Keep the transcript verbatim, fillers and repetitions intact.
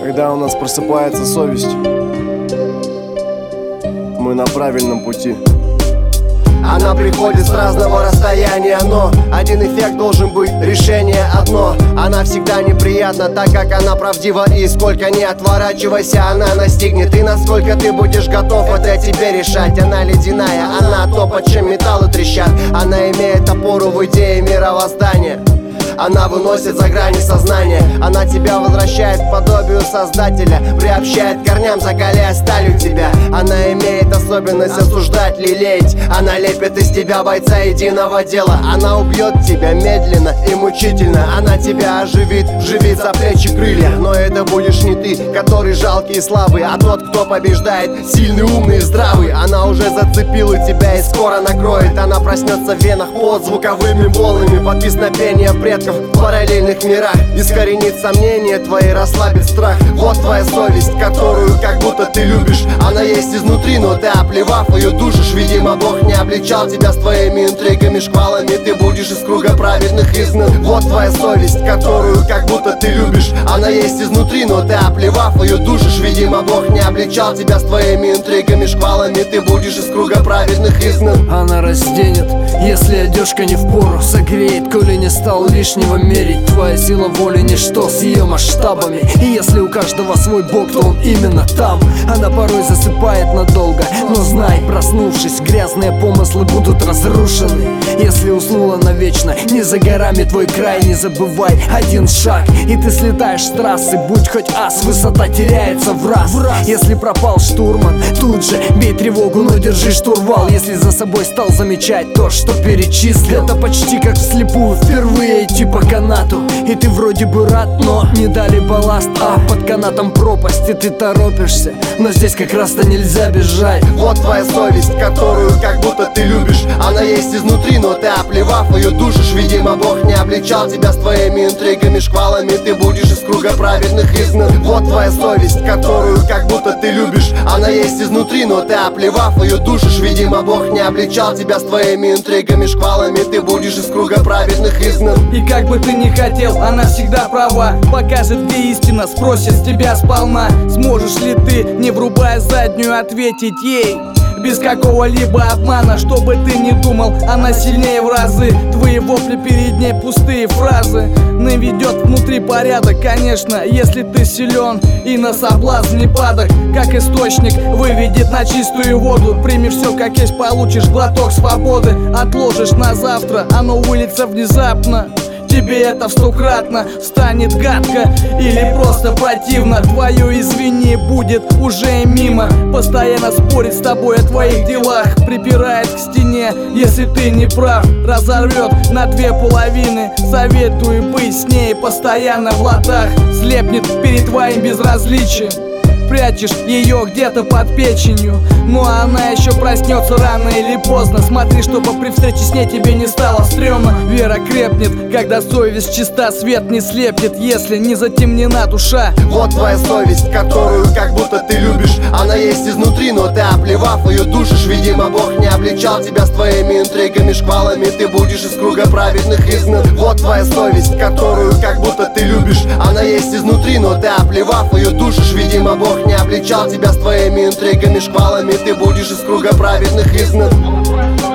Когда у нас просыпается совесть, мы на правильном пути. Она приходит с разного расстояния, но один эффект должен быть, решение одно. Она всегда неприятна, так как она правдива. И сколько не отворачивайся, она настигнет. И насколько ты будешь готов, это тебе решать. Она ледяная, она то, под чем металлы трещат. Она имеет опору в идее мировоздания. Она выносит за грани сознания. Она тебя возвращает к подобию Создателя, приобщает к корням, закаляя сталью тебя. Она имеет особенность осуждать, лелеять. Она лепит из тебя бойца единого дела. Она убьет тебя медленно и мучительно. Она тебя оживит, вживит за плечи крылья. Но это будешь не ты, который жалкий и слабый, а тот, кто побеждает, сильный, умный и здравый. Она уже зацепила тебя и скоро накроет. Она проснется в венах под звуковыми волнами, под песнопение предков в параллельных мирах. Искоренит сомнения твои, расслабит страх. Вот твоя совесть, которую как будто ты любишь. Она есть изнутри, но ты, оплевав ее, душишь. Видимо, Бог не обличал тебя с твоими интригами, шквалами. Ты будешь из круга праведных изгнан. Вот твоя совесть, которую как будто ты любишь. Она есть изнутри, но ты, оплевав ее, душишь. Видимо, Бог не обличал тебя с твоими интригами, шквалами. Ты будешь из круга праведных изгнан. Она разденет, если одежка не впору, согреет, коли не стал лишнего мерить. Твоя сила воли ничто с ее масштабами. И если у каждого свой бог, то он именно там. Она порой засыпает надолго, но знай, проснувшись, грязные помыслы будут разрушены. Если уснула навечно, не за горами твой край. Не забывай, один шаг, и ты слетаешь с трассы. Будь хоть ас, высота теряется в раз. Если пропал штурман, тут же бей тревогу, но держи штурвал. Если за собой стал замечать то, что перечислил, это почти как вслепую впервые идти по канату. И ты вроде бы рад, но не дали балласт, а под канатом пропасть, и ты торопишься. Но здесь как раз-то нельзя бежать. Вот твоя совесть, которую как будто ты любишь. Она есть изнутри, но ты, оплевав ее, душишь. Видимо, Бог не обличал тебя с твоими интригами, шквалами. Ты будешь из круга праведных изгнан. Вот твоя совесть, которую как будто ты любишь. Она есть изнутри, но ты, оплевав ее, душишь. Видимо, Бог не обличал тебя с твоими интригами, шквалами. Ты будешь из круга праведных изгнан. И как бы ты ни хотел, она всегда права. Покажет, где истина, спросит с тебя сполна. Сможешь ли ты, не врубая заднюю, ответить ей без какого-либо обмана? Что бы ты ни думал, она сильнее в разы. Твои вопли перед ней пустые фразы. Наведет внутри порядок, конечно, если ты силен и на соблазн не падок. Как источник выведет на чистую воду. Примешь все как есть, получишь глоток свободы. Отложишь на завтра, оно выльется внезапно. Тебе это в стократно станет гадко или просто противно. Твое извини будет уже мимо. Постоянно спорит с тобой о твоих делах. Припирает к стене, если ты не прав. Разорвет на две половины. Советую быть с ней постоянно в ладах. Слепнет перед твоим безразличием. Прячешь ее где-то под печенью, но она еще проснется рано или поздно. Смотри, чтобы при встрече с ней тебе не стало стрёмно. Вера крепнет, когда совесть чиста, свет не слепнет, если не затемнена душа. Вот твоя совесть, которую как будто ты любишь. Она есть изнутри, но ты, оплевав ее, душишь. Видимо, Бог не обличал тебя с твоими интригами, шквалами. Ты будешь из круга праведных изгнан. Вот твоя совесть, которую как будто ты любишь. Она есть изнутри, но ты, оплевав ее, душишь. Видимо, Бог не обличал тебя с твоими интригами, шквалами. Ты будешь из круга праведных изгнан.